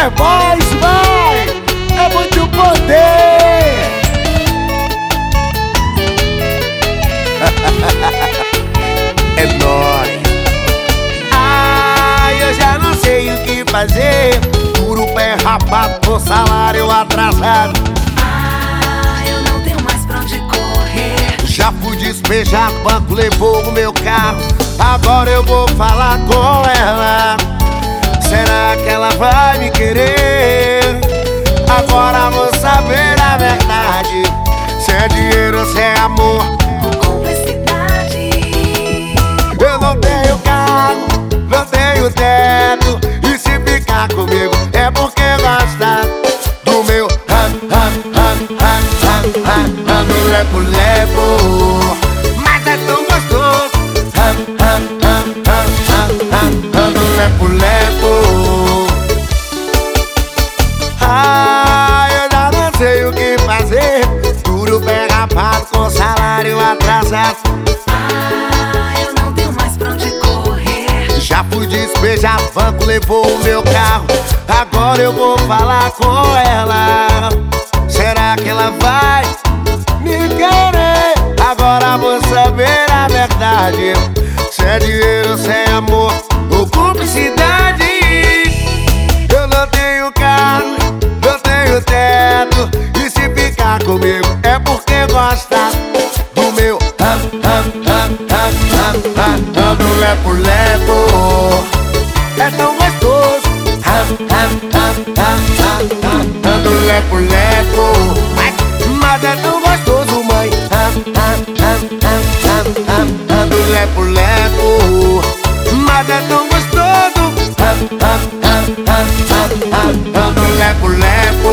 Thunder Boys, vai! É muito poder! É nóis! Ai, eu já não sei o que fazer. Duro pé rapado, com salário atrasado. Eu não tenho mais pra onde correr. Já fui despejar, o banco levou o meu carro. Agora eu vou falar com ela. Será que ela vai me querer? Agora vou saber a verdade. Se é dinheiro, se é amor, Com cumplicidade. eu não tenho carro, não tenho teto. E se ficar comigo é porque gosta do meu no lepo-lepo. Mas é tão gostoso no lepo-lepo. Eu já não sei o que fazer. Duro pé rapado, com salário atrasado. Eu não tenho mais pra onde correr. Já fui despejar, o banco levou o meu carro. Agora eu vou falar com ela. Será que ela vai me querer? Agora vou saber a verdade. Se é dinheiro, se é amor ou cumplicidade. Eu não tenho carro, não tenho teto. E se ficar comigo é porque gosta do meu no lepo-lepo. É tão gostoso no lepo-lepo. Mas é tão gostoso, mãe, no lepo-lepo. Mas é tão gostoso no lepo-lepo.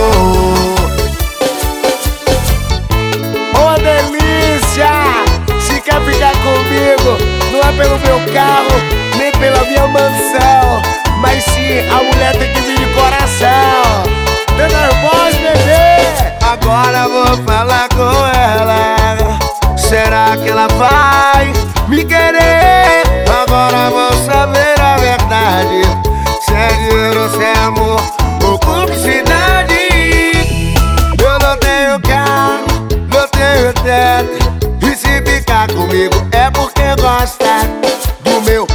Ô delícia! Se quer ficar comigo, não é pelo meu carro, nem pela minha mansão, mas sim a mulher tem que vir de coração. Thunder Boys, bebê! Agora vou falar com ela. Será que ela vai me querer? Agora vou saber a verdade. Se é dinheiro, se é amor ou cumplicidade. Eu não tenho carro, não tenho teto. E se ficar comigo é porque gosta do meu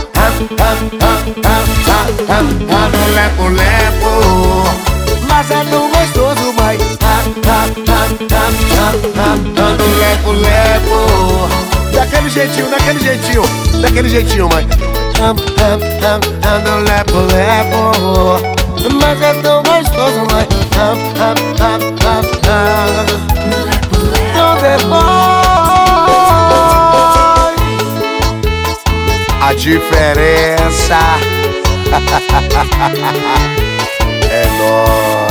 no lepo-lepo. Mas é tão gostoso, mãe, no lepo-lepo. Daquele jeitinho, daquele jeitinho, daquele jeitinho, mãe, no lepo-lepo. Mas é tão gostoso, mãe, Thunder Boys. A diferença é nóis.